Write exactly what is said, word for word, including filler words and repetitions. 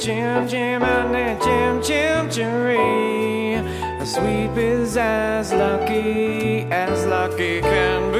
Chim chim and a chim chim cherry. A sweet is as lucky as lucky can